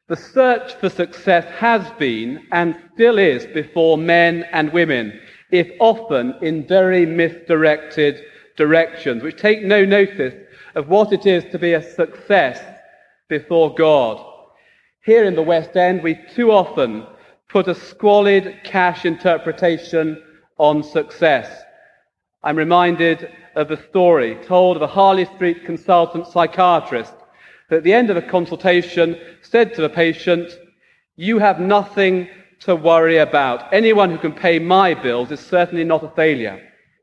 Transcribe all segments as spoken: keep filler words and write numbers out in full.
The search for success has been and still is before men and women, if often in very misdirected directions, which take no notice of what it is to be a success before God. Here in the West End, we too often put a squalid cash interpretation on success. I'm reminded of the story told of a Harley Street consultant psychiatrist who at the end of a consultation said to the patient, "You have nothing to worry about. Anyone who can pay my bills is certainly not a failure."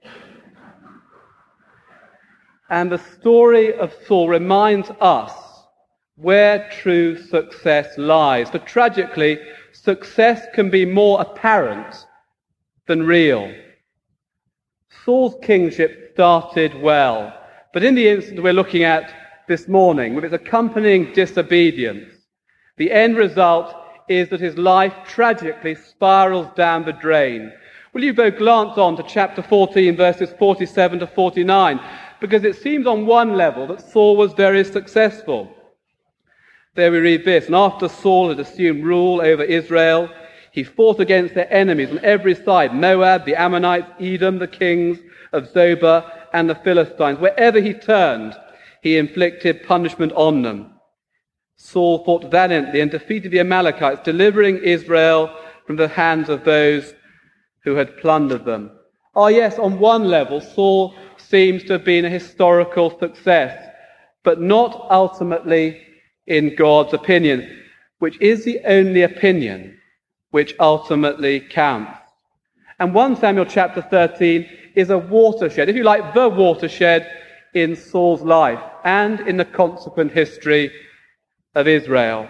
And the story of Saul reminds us where true success lies. For tragically, success can be more apparent than real. Saul's kingship started well, but in the incident we're looking at this morning, with its accompanying disobedience, the end result is that his life tragically spirals down the drain. Will you both glance on to chapter fourteen, verses forty-seven to forty-nine, because it seems on one level that Saul was very successful. There we read this: "And after Saul had assumed rule over Israel, he fought against their enemies on every side, Moab, the Ammonites, Edom, the kings of Zobah, and the Philistines. Wherever he turned, he inflicted punishment on them. Saul fought valiantly and defeated the Amalekites, delivering Israel from the hands of those who had plundered them." Oh yes, on one level, Saul seems to have been a historical success, but not ultimately in God's opinion, which is the only opinion which ultimately counts. And First Samuel chapter thirteen is a watershed, if you like, the watershed in Saul's life and in the consequent history of Israel.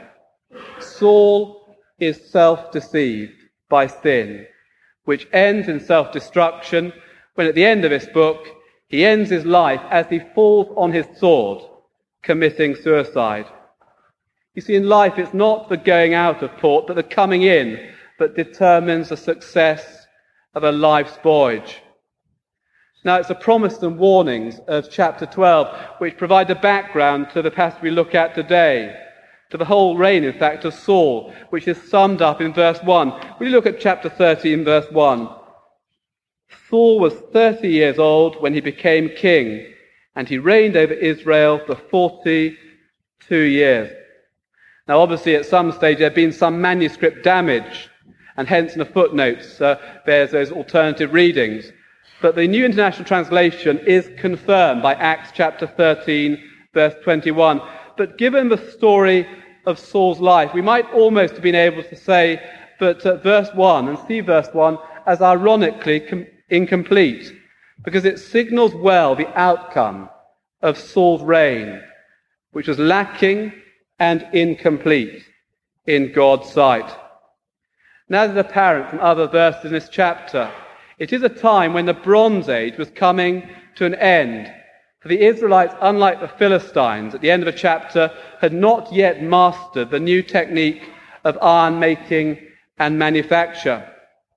Saul is self-deceived by sin, which ends in self-destruction when at the end of this book he ends his life as he falls on his sword, committing suicide. You see, in life it's not the going out of port, but the coming in that determines the success of a life's voyage. Now, it's the promise and warnings of chapter twelve which provide the background to the passage we look at today, to the whole reign, in fact, of Saul, which is summed up in verse one. Will you look at chapter thirteen, verse one? "Saul was thirty years old when he became king, and he reigned over Israel for forty-two years. Now, obviously, at some stage there had been some manuscript damage, and hence in the footnotes uh, there's those alternative readings. But the New International Translation is confirmed by Acts chapter thirteen, verse twenty-one. But given the story of Saul's life, we might almost have been able to say that uh, verse one, and see verse one, as ironically com- incomplete, because it signals well the outcome of Saul's reign, which was lacking and incomplete in God's sight. Now, as is apparent from other verses in this chapter, it is a time when the Bronze Age was coming to an end. For the Israelites, unlike the Philistines, at the end of the chapter, had not yet mastered the new technique of iron making and manufacture.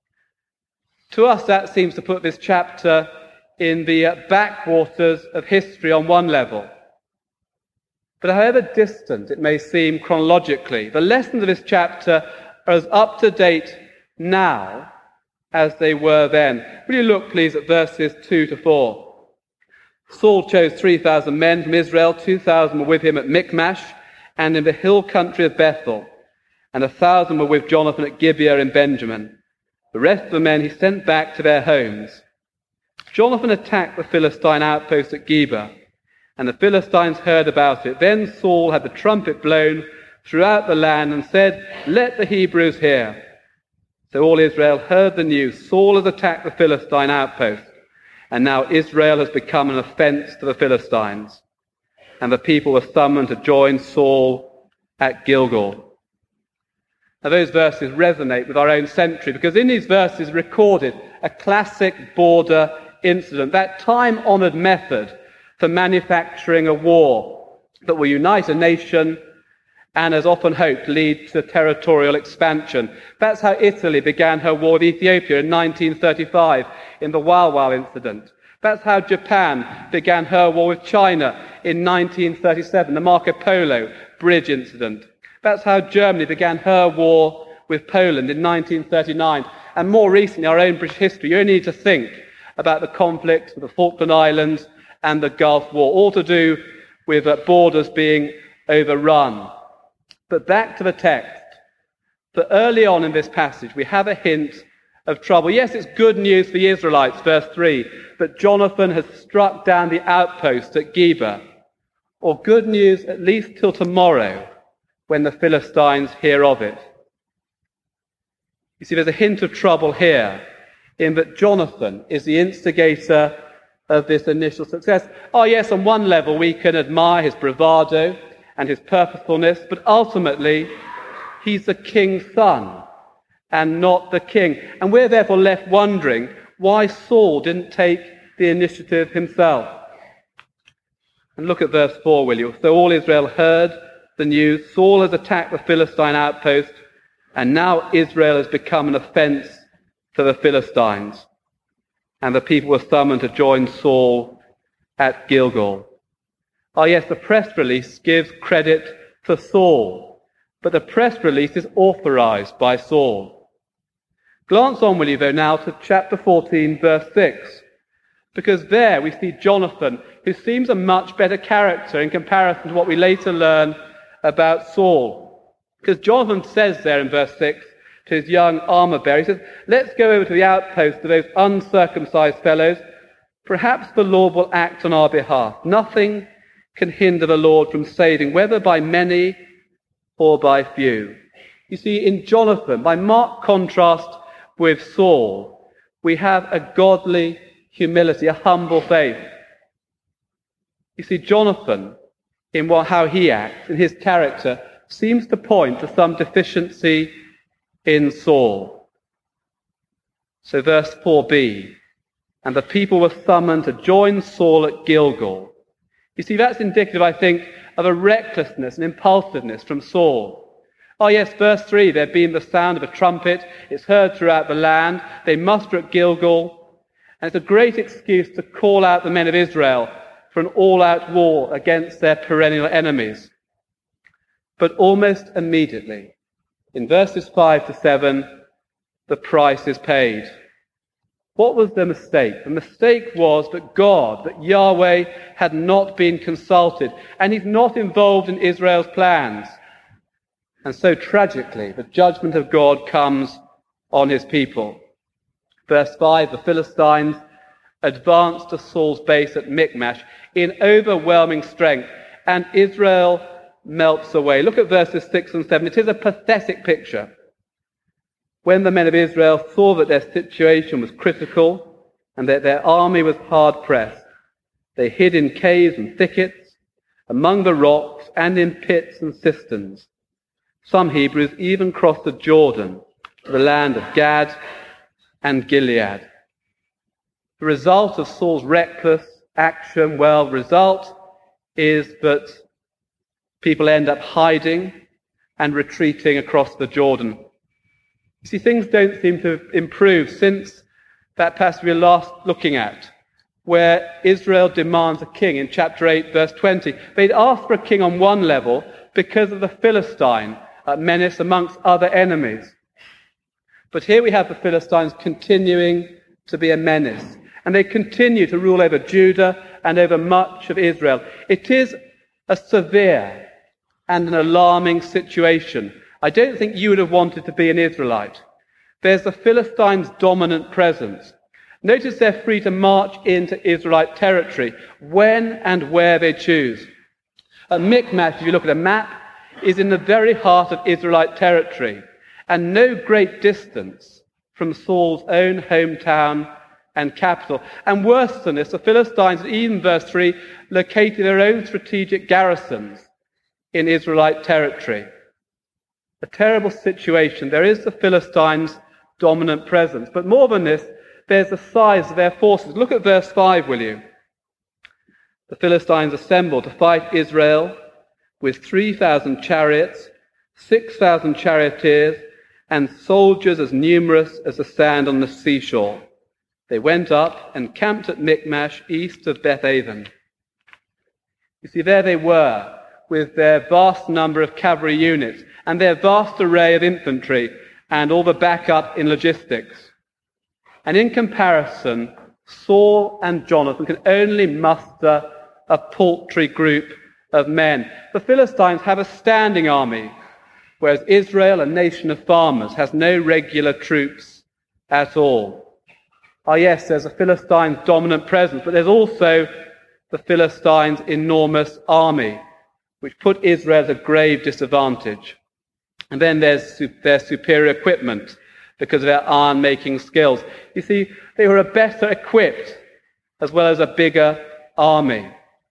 To us, that seems to put this chapter in the backwaters of history on one level. But however distant it may seem chronologically, the lessons of this chapter are as up to date now as they were then. Will you look, please, at verses two to four? "Saul chose three thousand men from Israel, two thousand were with him at Michmash and in the hill country of Bethel, and a thousand were with Jonathan at Gibeah in Benjamin. The rest of the men he sent back to their homes. Jonathan attacked the Philistine outpost at Gibeah, and the Philistines heard about it. Then Saul had the trumpet blown throughout the land and said, 'Let the Hebrews hear.' So all Israel heard the news. Saul has attacked the Philistine outpost, and now Israel has become an offense to the Philistines. And the people were summoned to join Saul at Gilgal." Now those verses resonate with our own century, because in these verses recorded a classic border incident, that time-honoured method for manufacturing a war that will unite a nation and, as often hoped, lead to territorial expansion. That's how Italy began her war with Ethiopia in nineteen thirty-five in the Wow Wow incident. That's how Japan began her war with China in nineteen thirty-seven, the Marco Polo Bridge incident. That's how Germany began her war with Poland in nineteen thirty-nine. And more recently, our own British history. You only need to think about the conflicts with the Falkland Islands and the Gulf War, all to do with uh, borders being overrun. But back to the text. For early on in this passage, we have a hint of trouble. Yes, it's good news for the Israelites, verse three, but Jonathan has struck down the outpost at Geba. Or good news at least till tomorrow, when the Philistines hear of it. You see, there's a hint of trouble here, in that Jonathan is the instigator of this initial success. Oh yes, on one level we can admire his bravado and his purposefulness, but ultimately he's the king's son and not the king. And we're therefore left wondering why Saul didn't take the initiative himself. And look at verse four, will you? So all Israel heard the news. Saul has attacked the Philistine outpost, and now Israel has become an offense to the Philistines. And the people were summoned to join Saul at Gilgal. Oh yes, the press release gives credit to Saul, but the press release is authorized by Saul. Glance on, will you, though, now to chapter fourteen, verse six, because there we see Jonathan, who seems a much better character in comparison to what we later learn about Saul. Because Jonathan says there in verse six to his young armor-bearer, he says, let's go over to the outpost of those uncircumcised fellows. Perhaps the Lord will act on our behalf. Nothing can hinder the Lord from saving, whether by many or by few. You see, in Jonathan, by marked contrast with Saul, we have a godly humility, a humble faith. You see, Jonathan, in what, how he acts, in his character, seems to point to some deficiency in Saul. So verse four b, and the people were summoned to join Saul at Gilgal. You see, that's indicative, I think, of a recklessness and impulsiveness from Saul. Oh yes, verse three, there being the sound of a trumpet, it's heard throughout the land, they muster at Gilgal, and it's a great excuse to call out the men of Israel for an all-out war against their perennial enemies. But almost immediately, in verses five to seven, the price is paid. What was the mistake? The mistake was that God, that Yahweh, had not been consulted, and he's not involved in Israel's plans. And so tragically, the judgment of God comes on his people. Verse five, the Philistines advanced to Saul's base at Michmash in overwhelming strength, and Israel melts away. Look at verses six and seven. It is a pathetic picture. When the men of Israel saw that their situation was critical and that their army was hard-pressed, they hid in caves and thickets, among the rocks, and in pits and cisterns. Some Hebrews even crossed the Jordan to the land of Gad and Gilead. The result of Saul's reckless action, well, the result is that people end up hiding and retreating across the Jordan. You see, things don't seem to have improved since that passage we were last looking at, where Israel demands a king in chapter eight, verse twenty. They'd asked for a king on one level because of the Philistine uh, menace amongst other enemies. But here we have the Philistines continuing to be a menace, and they continue to rule over Judah and over much of Israel. It is a severe and an alarming situation. I don't think you would have wanted to be an Israelite. There's the Philistines' dominant presence. Notice they're free to march into Israelite territory when and where they choose. At Michmash, if you look at a map, is in the very heart of Israelite territory, and no great distance from Saul's own hometown and capital. And worse than this, the Philistines, even verse three, located their own strategic garrisons in Israelite territory. A terrible situation. There is the Philistines' dominant presence. But more than this, there's the size of their forces. Look at verse five, will you? The Philistines assembled to fight Israel with three thousand chariots, six thousand charioteers, and soldiers as numerous as the sand on the seashore. They went up and camped at Michmash, east of Beth-aven. You see, there they were, with their vast number of cavalry units. and their vast array of infantry and all the backup in logistics. And in comparison, Saul and Jonathan can only muster a paltry group of men. The Philistines have a standing army, whereas Israel, a nation of farmers, has no regular troops at all. Ah, yes, there's a Philistines' dominant presence, but there's also the Philistines' enormous army, which put Israel at a grave disadvantage. And then there's their superior equipment because of their iron-making skills. You see, they were better equipped as well as a bigger army.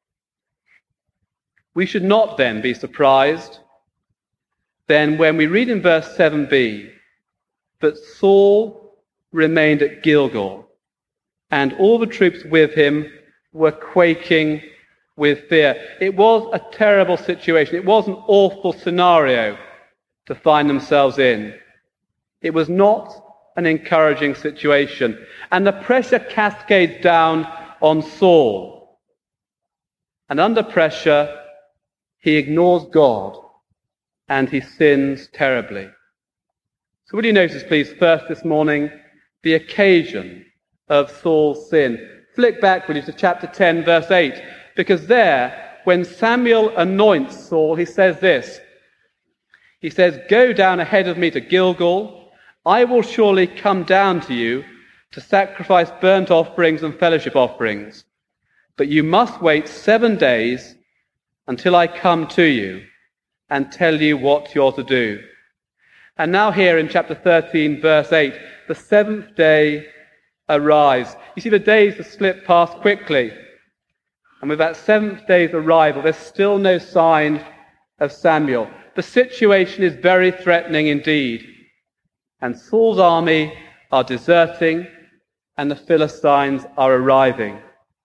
We should not then be surprised then when we read in verse seven b that Saul remained at Gilgal and all the troops with him were quaking with fear. It was a terrible situation. It was an awful scenario to find themselves in. It was not an encouraging situation. And the pressure cascades down on Saul. And under pressure, he ignores God and he sins terribly. So will you notice, please, first this morning, the occasion of Saul's sin. Flick back with you to chapter ten, verse eight, because there, when Samuel anoints Saul, he says this. He says, "Go down ahead of me to Gilgal. I will surely come down to you to sacrifice burnt offerings and fellowship offerings. But you must wait seven days until I come to you and tell you what you're to do." And now here in chapter thirteen, verse eight, the seventh day arrives. You see, the days have slipped past quickly. And with that seventh day's arrival, there's still no sign of Samuel. The situation is very threatening indeed. And Saul's army are deserting, and the Philistines are arriving.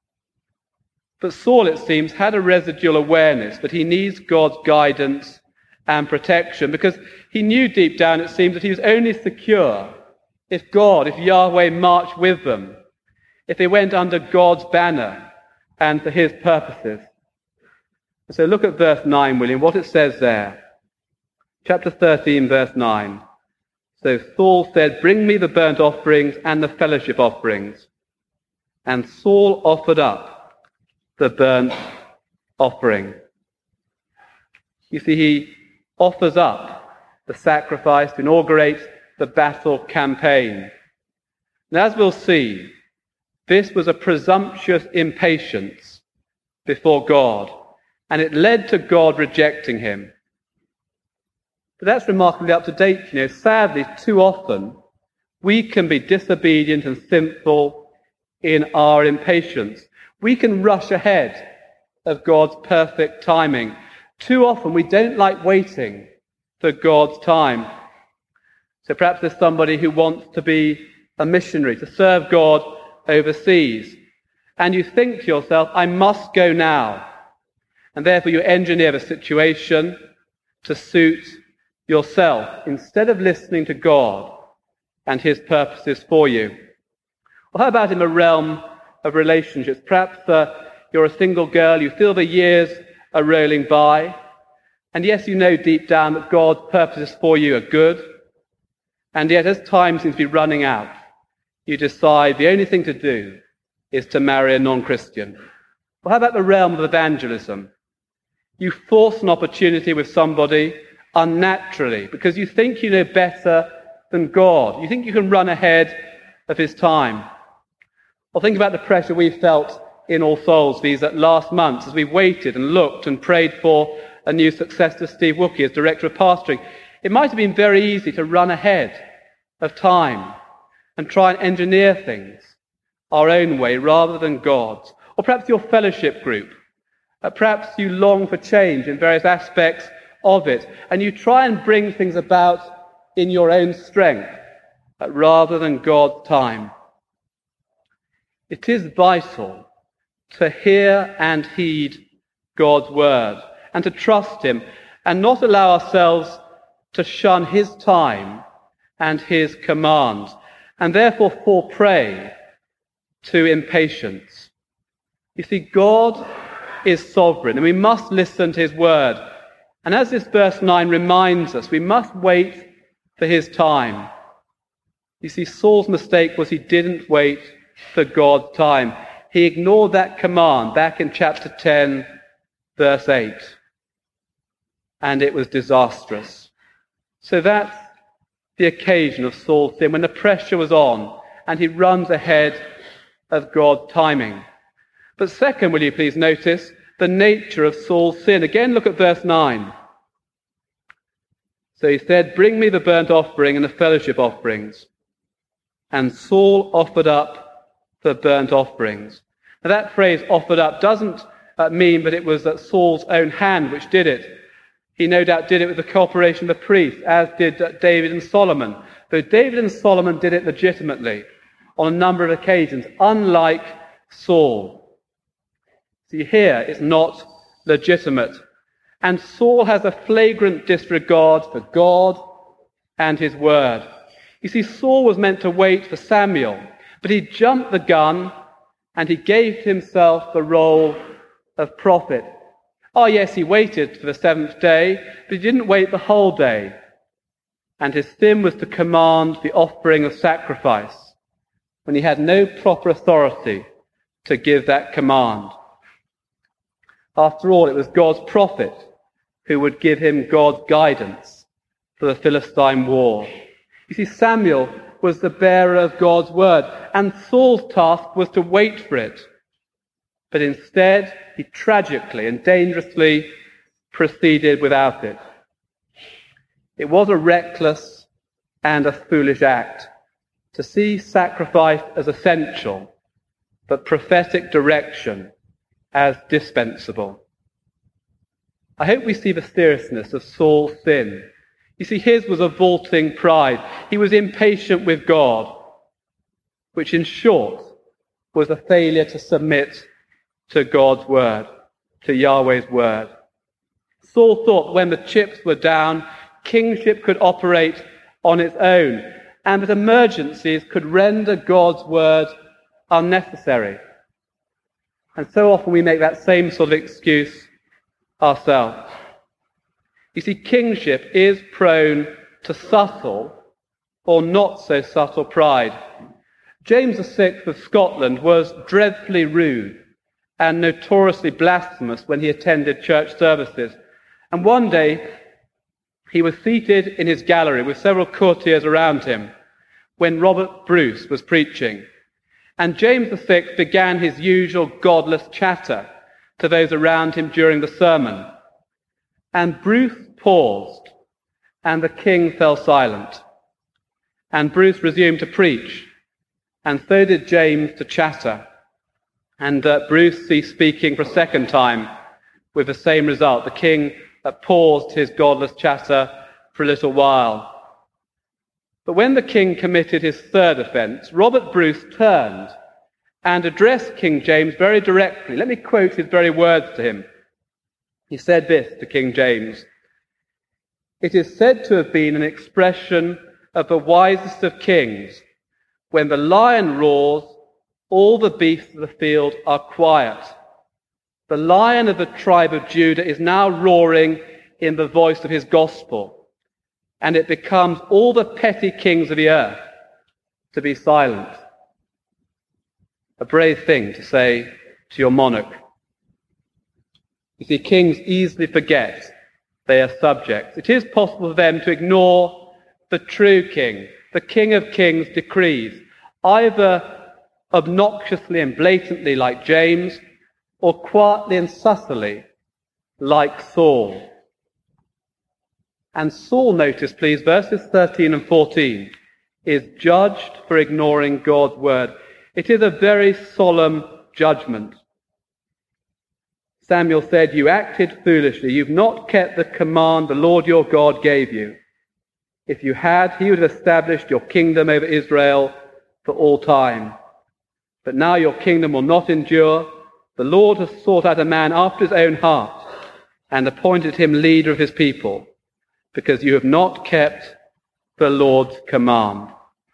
But Saul, it seems, had a residual awareness that he needs God's guidance and protection, because he knew deep down, it seems, that he was only secure if God, if Yahweh marched with them, if they went under God's banner and for his purposes. So look at verse nine, William, what it says there. Chapter thirteen, verse nine. So Saul said, "Bring me the burnt offerings and the fellowship offerings." And Saul offered up the burnt offering. You see, he offers up the sacrifice to inaugurate the battle campaign. And as we'll see, this was a presumptuous impatience before God, and it led to God rejecting him. But that's remarkably up to date. You know, sadly, too often, we can be disobedient and sinful in our impatience. We can rush ahead of God's perfect timing. Too often, we don't like waiting for God's time. So perhaps there's somebody who wants to be a missionary, to serve God overseas. And you think to yourself, I must go now. And therefore you engineer the situation to suit yourself instead of listening to God and his purposes for you. Well, how about in the realm of relationships? Perhaps uh, you're a single girl, you feel the years are rolling by, and yes, you know deep down that God's purposes for you are good, and yet as time seems to be running out, you decide the only thing to do is to marry a non-Christian. Well, how about the realm of evangelism? You force an opportunity with somebody unnaturally because you think you know better than God. You think you can run ahead of his time. Or think about the pressure we felt in All Souls these last months as we waited and looked and prayed for a new successor to Steve Wookey as director of pastoring. It might have been very easy to run ahead of time and try and engineer things our own way rather than God's. Or perhaps your fellowship group. Uh, perhaps you long for change in various aspects of it, and you try and bring things about in your own strength uh, rather than God's time. It is vital to hear and heed God's word and to trust him and not allow ourselves to shun his time and his commands and therefore fall prey to impatience. You see, God is sovereign and we must listen to his word. And as this verse nine reminds us, we must wait for his time. You see, Saul's mistake was he didn't wait for God's time. He ignored that command back in chapter ten, verse eight. And it was disastrous. So that's the occasion of Saul's sin, when the pressure was on and he runs ahead of God's timing. But second, will you please notice the nature of Saul's sin? Again, look at verse nine. So he said, "Bring me the burnt offering and the fellowship offerings." And Saul offered up the burnt offerings. Now that phrase, offered up, doesn't uh, mean that it was uh, Saul's own hand which did it. He no doubt did it with the cooperation of the priests, as did uh, David and Solomon. Though David and Solomon did it legitimately on a number of occasions, unlike Saul. See, here it's not legitimate. And Saul has a flagrant disregard for God and his word. You see, Saul was meant to wait for Samuel, but he jumped the gun and he gave himself the role of prophet. Oh yes, he waited for the seventh day, but he didn't wait the whole day. And his sin was to command the offering of sacrifice when he had no proper authority to give that command. After all, it was God's prophet who would give him God's guidance for the Philistine war. You see, Samuel was the bearer of God's word, and Saul's task was to wait for it. But instead, he tragically and dangerously proceeded without it. It was a reckless and a foolish act to see sacrifice as essential, but prophetic direction as dispensable. I hope we see the seriousness of Saul's sin. You see, his was a vaulting pride. He was impatient with God, which in short was a failure to submit to God's word, to Yahweh's word. Saul thought that when the chips were down, kingship could operate on its own, and that emergencies could render God's word unnecessary. And so often we make that same sort of excuse ourselves. You see, kingship is prone to subtle or not so subtle pride. James the Sixth of Scotland was dreadfully rude and notoriously blasphemous when he attended church services. And one day, he was seated in his gallery with several courtiers around him when Robert Bruce was preaching. And James the Sixth began his usual godless chatter to those around him during the sermon. And Bruce paused, and the king fell silent. And Bruce resumed to preach, and so did James to chatter. And uh, Bruce ceased speaking for a second time, with the same result. The king uh, paused his godless chatter for a little while. But when the king committed his third offence, Robert Bruce turned and addressed King James very directly. Let me quote his very words to him. He said this to King James: "It is said to have been an expression of the wisest of kings. When the lion roars, all the beasts of the field are quiet. The lion of the tribe of Judah is now roaring in the voice of his gospel, and it becomes all the petty kings of the earth to be silent." A brave thing to say to your monarch. You see, kings easily forget they are subjects. It is possible for them to ignore the true king, the King of Kings' decrees, either obnoxiously and blatantly like James, or quietly and subtly like Saul. And Saul, notice please, verses thirteen and fourteen, is judged for ignoring God's word. It is a very solemn judgment. Samuel said, "You acted foolishly. You've not kept the command the Lord your God gave you. If you had, he would have established your kingdom over Israel for all time. But now your kingdom will not endure. The Lord has sought out a man after his own heart and appointed him leader of his people, because you have not kept the Lord's command."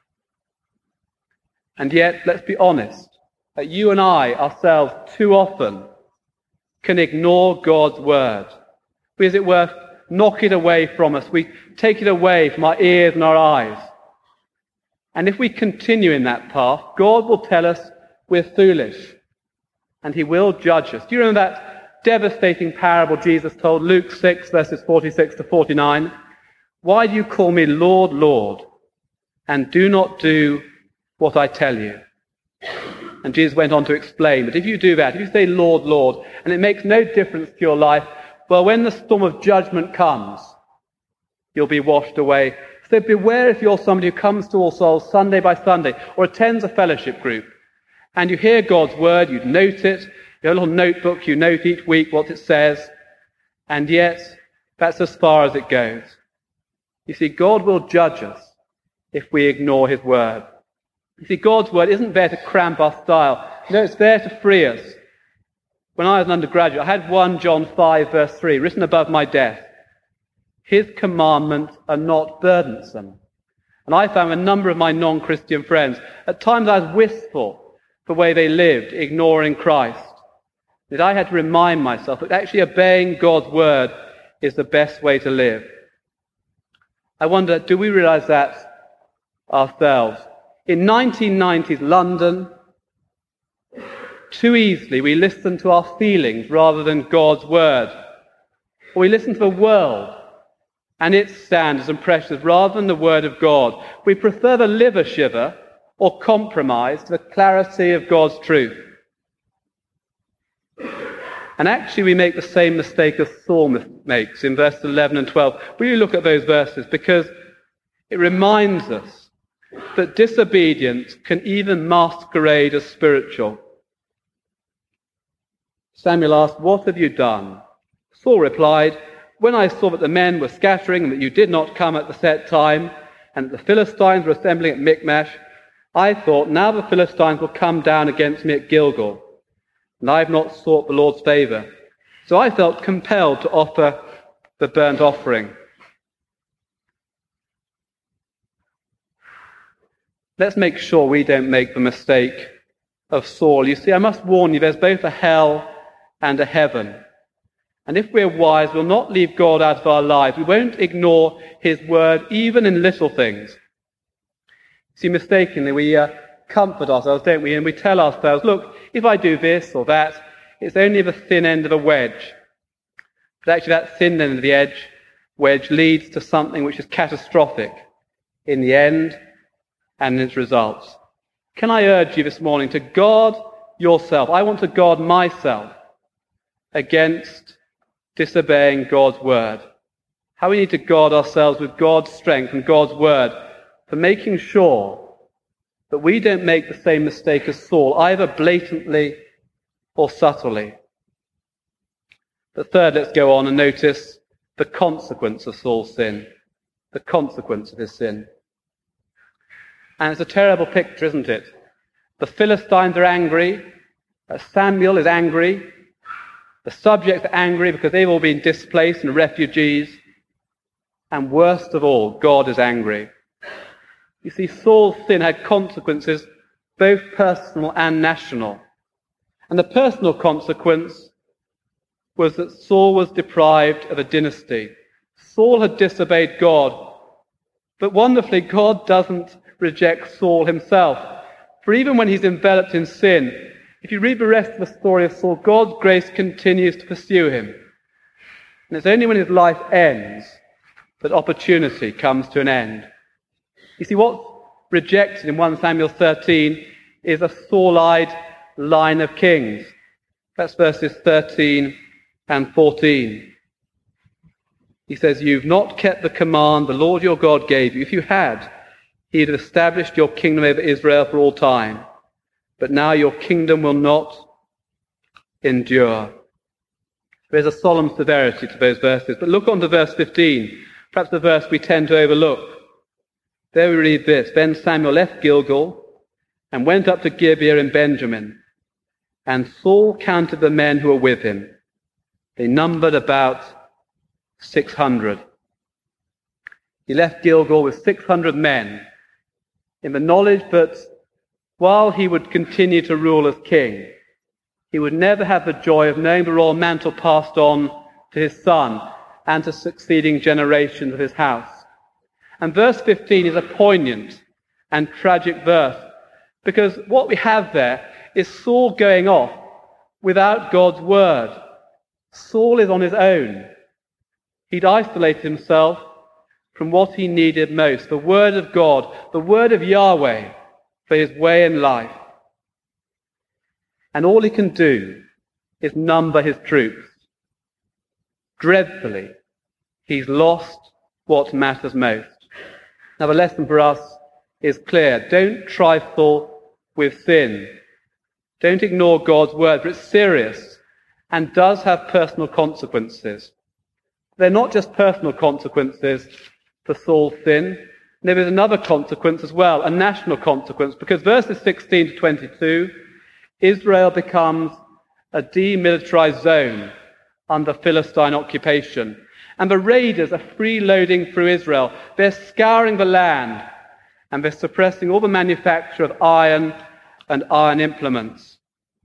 And yet, let's be honest, that you and I ourselves too often can ignore God's word. We, as it were, knock it away from us. We take it away from our ears and our eyes. And if we continue in that path, God will tell us we're foolish. And he will judge us. Do you remember that devastating parable Jesus told, Luke six, verses forty-six to forty-nine? Why do you call me Lord, Lord, and do not do what I tell you? And Jesus went on to explain that if you do that, if you say Lord, Lord, and it makes no difference to your life, well, when the storm of judgment comes, you'll be washed away. So beware if you're somebody who comes to All Souls Sunday by Sunday or attends a fellowship group, and you hear God's word, you note it, you have a little notebook, you note each week what it says, and yet that's as far as it goes. You see, God will judge us if we ignore his word. You see, God's word isn't there to cramp our style. No, it's there to free us. When I was an undergraduate, I had First John five, verse three, written above my desk. His commandments are not burdensome. And I found a number of my non-Christian friends, at times I was wistful the way they lived, ignoring Christ. That I had to remind myself that actually obeying God's word is the best way to live. I wonder, do we realize that ourselves? In nineteen nineties London, too easily we listen to our feelings rather than God's word. Or we listen to the world and its standards and pressures rather than the word of God. We prefer the liver shiver or compromise to the clarity of God's truth. And actually we make the same mistake as Saul makes in verses eleven and twelve. Will you look at those verses? Because it reminds us that disobedience can even masquerade as spiritual. Samuel asked, "What have you done?" Saul replied, "When I saw that the men were scattering and that you did not come at the set time, and that the Philistines were assembling at Michmash, I thought, now the Philistines will come down against me at Gilgal, and I have not sought the Lord's favour. So I felt compelled to offer the burnt offering." Let's make sure we don't make the mistake of Saul. You see, I must warn you, there's both a hell and a heaven. And if we're wise, we'll not leave God out of our lives. We won't ignore his word, even in little things. See, mistakenly, we uh, comfort ourselves, don't we? And we tell ourselves, look, if I do this or that, it's only the thin end of a wedge. But actually that thin end of the edge wedge leads to something which is catastrophic in the end and in its results. Can I urge you this morning to guard yourself? I want to guard myself against disobeying God's word. How we need to guard ourselves with God's strength and God's word for making sure that we don't make the same mistake as Saul, either blatantly or subtly. But third, let's go on and notice the consequence of Saul's sin. The consequence of his sin. And it's a terrible picture, isn't it? The Philistines are angry. Samuel is angry. The subjects are angry because they've all been displaced and refugees. And worst of all, God is angry. You see, Saul's sin had consequences both personal and national. And the personal consequence was that Saul was deprived of a dynasty. Saul had disobeyed God. But wonderfully, God doesn't reject Saul himself. For even when he's enveloped in sin, if you read the rest of the story of Saul, God's grace continues to pursue him. And it's only when his life ends that opportunity comes to an end. You see, what's rejected in First Samuel thirteen is a Saulite line of kings. That's verses thirteen and fourteen. He says, "You've not kept the command the Lord your God gave you. If you had, he'd have established your kingdom over Israel for all time. But now your kingdom will not endure." There's a solemn severity to those verses. But look on to verse fifteen, perhaps the verse we tend to overlook. There we read this: "Then Samuel left Gilgal and went up to Gibeah in Benjamin. And Saul counted the men who were with him. They numbered about six hundred. He left Gilgal with six hundred men, in the knowledge that while he would continue to rule as king, he would never have the joy of knowing the royal mantle passed on to his son, and to succeeding generations of his house. And verse fifteen is a poignant and tragic verse, because what we have there is Saul going off without God's word. Saul is on his own. He'd isolated himself from what he needed most, the word of God, the word of Yahweh for his way in life. And all he can do is number his troops. Dreadfully, he's lost what matters most. Now the lesson for us is clear. Don't trifle with sin. Don't ignore God's word, for it's serious and does have personal consequences. They're not just personal consequences for Saul's sin. There is another consequence as well, a national consequence, because verses sixteen to twenty-two, Israel becomes a demilitarized zone under Philistine occupation. And the raiders are freeloading through Israel. They're scouring the land, and they're suppressing all the manufacture of iron and iron implements.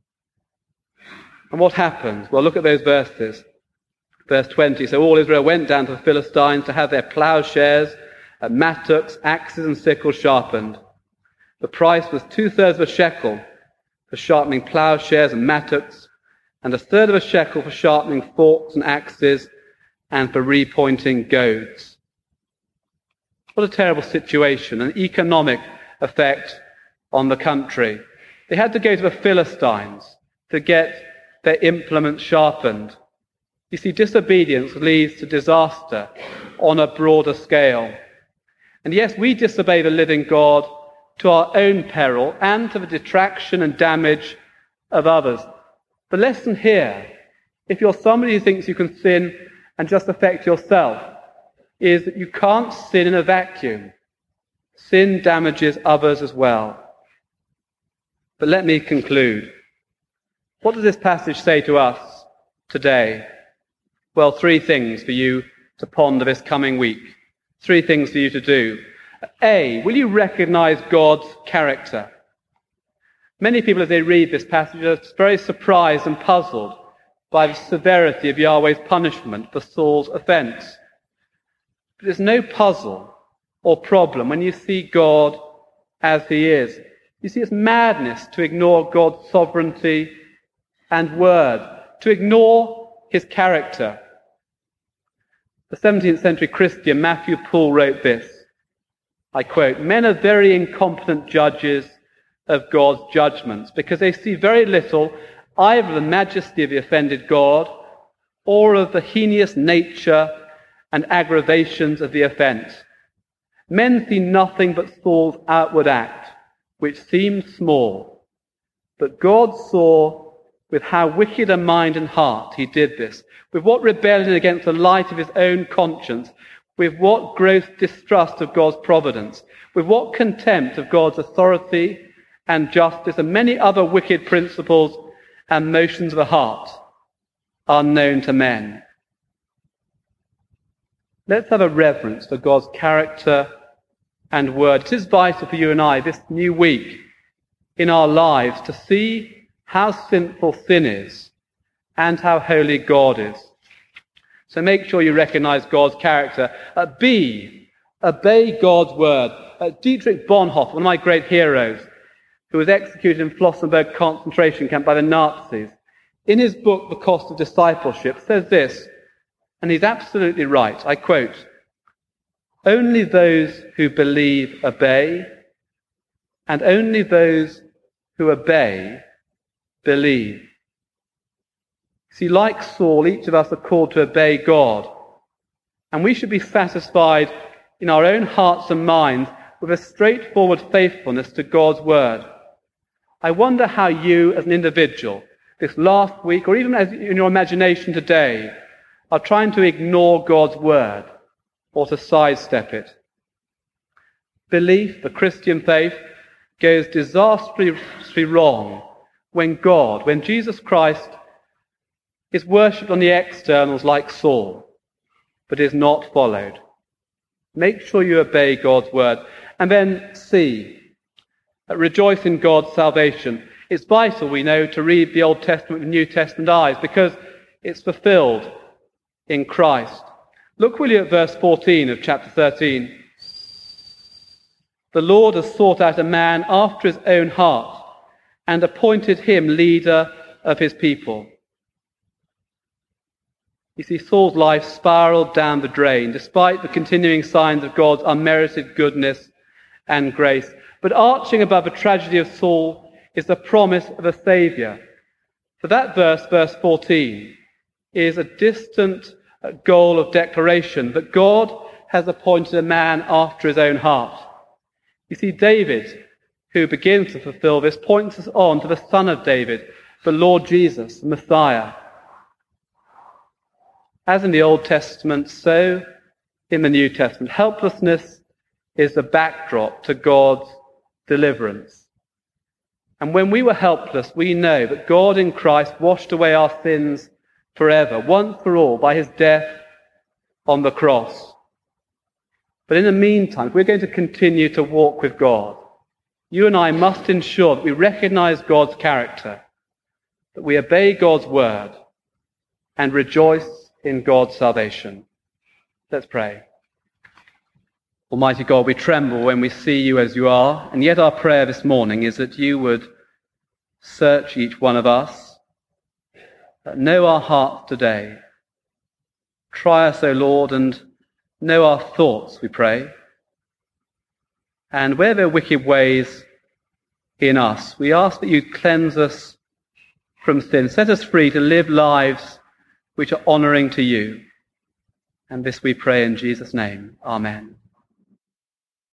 And what happens? Well, look at those verses. Verse twenty, so all Israel went down to the Philistines to have their plowshares, and mattocks, axes, and sickles sharpened. The price was two-thirds of a shekel for sharpening plowshares and mattocks, and a third of a shekel for sharpening forks and axes, and for repointing goads. What a terrible situation, an economic effect on the country. They had to go to the Philistines to get their implements sharpened. You see, disobedience leads to disaster on a broader scale. And yes, we disobey the living God to our own peril and to the detraction and damage of others. The lesson here, if you're somebody who thinks you can sin and just affect yourself, is that you can't sin in a vacuum. Sin damages others as well. But let me conclude. What does this passage say to us today? Well, three things for you to ponder this coming week. Three things for you to do. A, will you recognize God's character? Many people, as they read this passage, are very surprised and puzzled by the severity of Yahweh's punishment for Saul's offense. But there's no puzzle or problem when you see God as he is. You see, it's madness to ignore God's sovereignty and word, to ignore his character. The seventeenth century Christian Matthew Poole wrote this, I quote, "Men are very incompetent judges of God's judgments because they see very little either of the majesty of the offended God or of the heinous nature and aggravations of the offense. Men see nothing but Saul's outward act, which seemed small, but God saw with how wicked a mind and heart he did this, with what rebellion against the light of his own conscience, with what gross distrust of God's providence, with what contempt of God's authority and justice, and many other wicked principles and motions of the heart are known to men." Let's have a reverence for God's character and word. It is vital for you and I this new week in our lives to see how sinful sin is and how holy God is. So make sure you recognize God's character. Uh, B, obey God's word. Uh, Dietrich Bonhoeffer, one of my great heroes, who was executed in Flossenburg concentration camp by the Nazis, in his book, The Cost of Discipleship, says this, and he's absolutely right. I quote, "Only those who believe obey, and only those who obey believe." See, like Saul, each of us are called to obey God. And we should be satisfied in our own hearts and minds with a straightforward faithfulness to God's word. I wonder how you, as an individual, this last week, or even as in your imagination today, are trying to ignore God's word or to sidestep it. Belief, the Christian faith, goes disastrously wrong when God, when Jesus Christ is worshipped on the externals like Saul, but is not followed. Make sure you obey God's word. And then C, rejoice in God's salvation. It's vital, we know, to read the Old Testament with New Testament eyes because it's fulfilled in Christ. Look, will you, at verse fourteen of chapter thirteen. The Lord has sought out a man after his own heart and appointed him leader of his people. You see, Saul's life spiraled down the drain, despite the continuing signs of God's unmerited goodness and grace. But arching above the tragedy of Saul is the promise of a Saviour. So that verse, verse fourteen, is a distant goal of declaration that God has appointed a man after his own heart. You see, David, who begins to fulfill this, points us on to the Son of David, the Lord Jesus, the Messiah. As in the Old Testament, so in the New Testament, helplessness is the backdrop to God's deliverance. And when we were helpless, we know that God in Christ washed away our sins forever, once for all, by his death on the cross. But in the meantime, if we're going to continue to walk with God, you and I must ensure that we recognize God's character, that we obey God's word, and rejoice in God's salvation. Let's pray. Almighty God, we tremble when we see you as you are, and yet our prayer this morning is that you would search each one of us, know our hearts today. Try us, O Lord, and know our thoughts, we pray. And where there are wicked ways in us, we ask that you cleanse us from sin. Set us free to live lives which are honouring to you. And this we pray in Jesus' name. Amen.